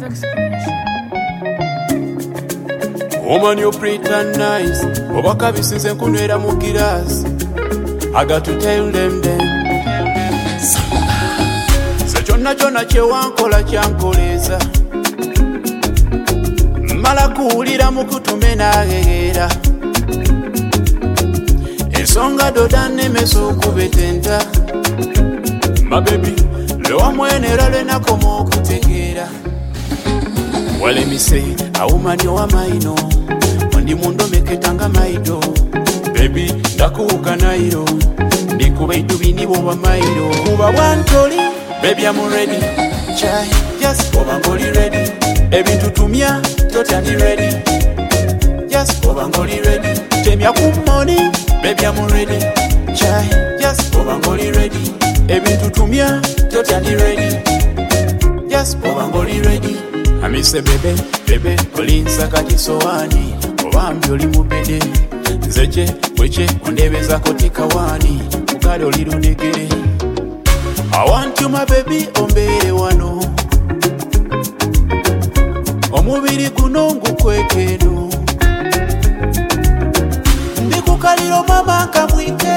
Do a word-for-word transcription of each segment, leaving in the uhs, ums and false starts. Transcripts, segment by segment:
Woman, you're pretty and nice. Obaka bisinze nkunwera mu glass. I got to tell them them. Se chonna chonna chewankola chankoleza. Mala kuwulira mu kutume nageera. Ensonga doda nnemeso okubetenta. My baby, lewa mwenera lwenakoma okutegeera. Well, let me say, a woman you are mine, no. Ndi mundo meketanga maido. Baby, ndakuuka nairo. Ndikuba itubini boba mairo. Kuba wantoli, baby I'm ready. Chai, yes, boba ngoli ready. Ebintu tumya, tota ndi ready. Yes, boba ngoli ready. Temya kumoni, baby I'm ready. Chai, yes, boba ngoli ready. Ebintu tumya, tota ndi ready. Yes, boba ngoli ready. Amise bebe, bebe, olinsa kati soani. Obambi oli mubede. Nzeche, weche, ondebeza kotika wani. Mukade oli lunegere. I want you my baby, ombere wano. Omubiri guno ngukwekeno. Ndikukaliro mama kamwite.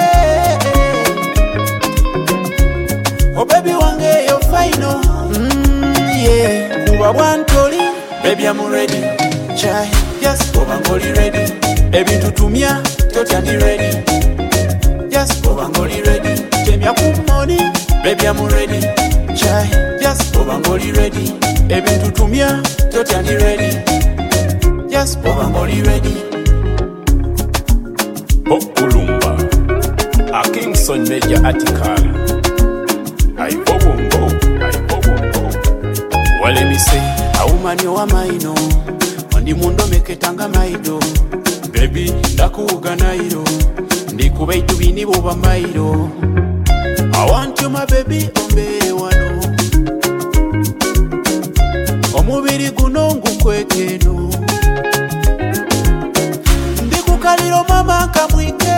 Oh baby wange yo final. Mm, yeah. Kuba wantoli, baby I'm ready. Chai, yes, boba ngoli ready. Ebintu tumya, tota ndi ready. Yes, boba ngoli ready. Temya kumoni, baby I'm ready. Chai, yes, boba ngoli ready. Ebintu tumya, tota ndi ready. Yes, boba ngoli ready. Okulumba, a Kingston Media article. I bobo bo, I bobo bo. Well, let me say, a woman you are mine, no. Ndi mundo meketanga maido. Baby, ndakuuga nairo. Ndikuba itubini boba mairo. I want you my baby, ombere wano. Omubiri guno ngukwekeno. Ndikukaliro mama kamwite.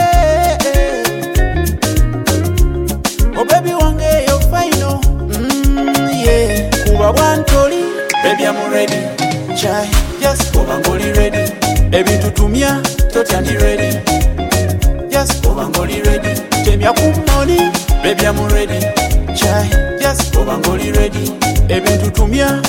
Oh baby wange yo final. Mm, yeah. Kuba wantoli, baby I'm ready. Chai, yes, boba ngoli ready. Ebintu tumya, tota ndi ready. Yes, boba ngoli ready. Temya kumoni, baby I'm ready. Chai, yes, boba ngoli ready. Ebintu tumya,